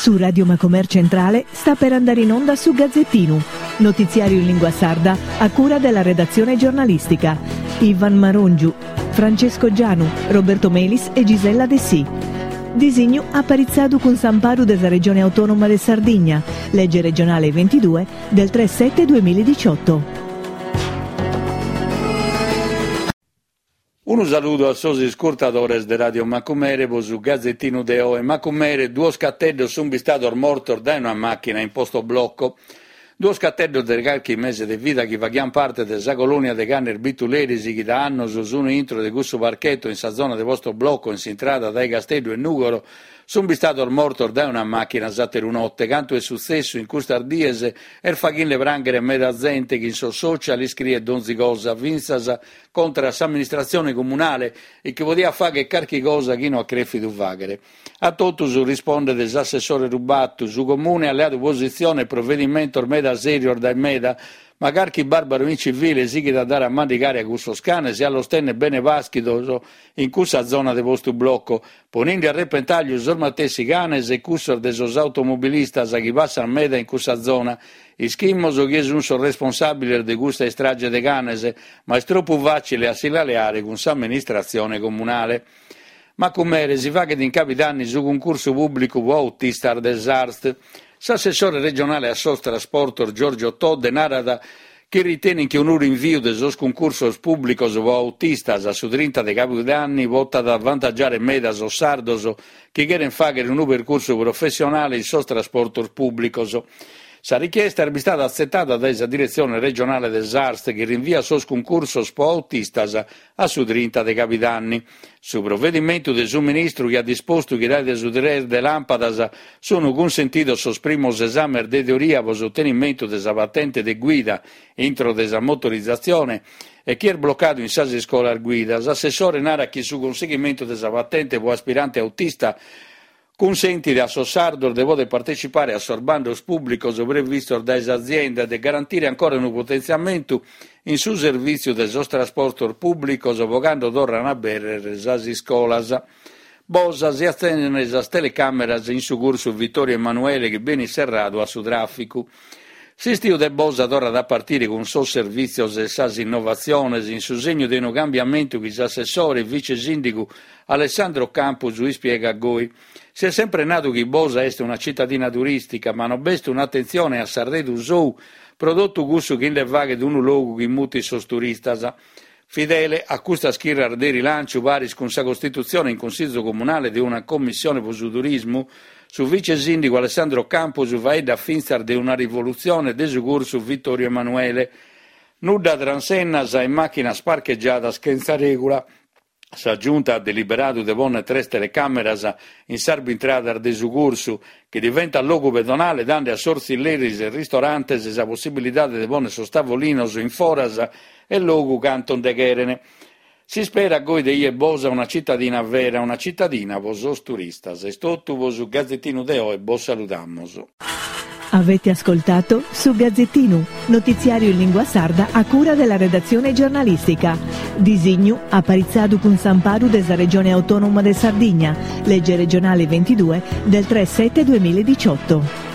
Su Radio Macomer Centrale sta per andare in onda su Gazzettino, notiziario in lingua sarda a cura della redazione giornalistica. Ivan Marongiu, Francesco Gianu, Roberto Melis e Gisella De Sì. Disegno apparizzado con Samparu della Regione Autonoma de Sardegna, legge regionale 22 del 3/7/2018. Un saluto a tutti gli ascoltatori di Radio Macomere, su Gazzettino de Oe. Macomere, due scattelli sono stati morti da una macchina in posto blocco. Due scattelli del qualche mese di vita che facciano parte della colonia dei canner bitulerisi che da anni sono intro di questo parchetto in sa zona del vostro blocco in sintrada dai Castello e Nugoro. Sono stato morto da una macchina zatter notte, canto è successo in Custardiese e fachin le pranghere meda gente che in so social iscrie donzi cosa vinsasa contro l'amministrazione comunale e che poteva fare che qualche cosa che non a crefi du vagere. A tutto su risponde dell'assessore Rubatto, su comune alleato posizione e provvedimento ormai da serio dai meda, magari chi barbaro in civile si che da dare a mandicare a questo scane se allo stenne bene vaschido in questa zona del vostro blocco, ponendo a repentaglio sormatessi canes e cussor de sos automobilistas a chi passa a meda in questa zona. I schimmoso che sono un responsabile di questa strage de canes, ma è troppo facile a silaleare con l'amministrazione comunale. Ma come si fa che in capi d'anni su concorso pubblico può autistar desart? L'assessore regionale a Sostrasportor Giorgio Todde narra che ritiene che un rinvio dei concorsos pubblicos o autistas a su 30 de capi d'anni vota ad avvantaggiare medas o sardos che quieren fare un percorso professionale in Sostrasportor pubblicos. Sa richiesta è stata accettata dalla direzione regionale del SARS che rinvia sos concursos po autistas a su 30 de capi d'anni. Su provvedimento del suo ministro che ha disposto che dai sudere de lampadas sono consentito sos primos esame de teoria pos ottenimento desa patente de guida entro desa motorizzazione e chi è bloccato in sasi scolar guidas. Assessore narra che su conseguimento desa patente può aspirante autista consentire a Sossardor di poter partecipare a sorbandos pubblicos previsto dalle aziende e garantire ancora un potenziamento in su servizio del trasporto pubblico sovocando d'ora a berre sasi scolas. Bosa si attendono le telecameras in su corso Vittorio Emanuele che viene serrato a su traffico. Sistio de Bosa d'ora da partire con suo servizio e sas innovazioni in su segno di un cambiamento che l'assessore e vice sindaco Alessandro Campos vi spiega a voi. Si è sempre nato che Bosa è una cittadina turistica, ma non basta un'attenzione a Sarredo Zou, prodotto gusto che in le vaghe di un luogo che muti sos turistas. Fidele a questa schirra di rilancio varis con sa costituzione in consiglio comunale di una commissione per il turismo, su vice sindaco Alessandro Campos va da finstar di una rivoluzione de sugur su Vittorio Emanuele. Nuda transennas e macchina sparcheggiata senza regola. Sa giunta ha deliberato di ponere 3 telecameras in Sarbintradar de Sugursu che diventa luogo pedonale dando a sorsileris e ristorantes la possibilità di ponere sos tavolinos in foras e luogo canton de Cherene. Si spera che de Bosa una cittadina vera, una cittadina vosos turistas. E tutto vosu Gazzettino de Oe, vos salutamos. Avete ascoltato su Gazzettino, notiziario in lingua sarda a cura della redazione giornalistica. Disegno apparizzado con Samparu della Regione Autonoma de Sardegna, legge regionale 22 del 3/7/2018.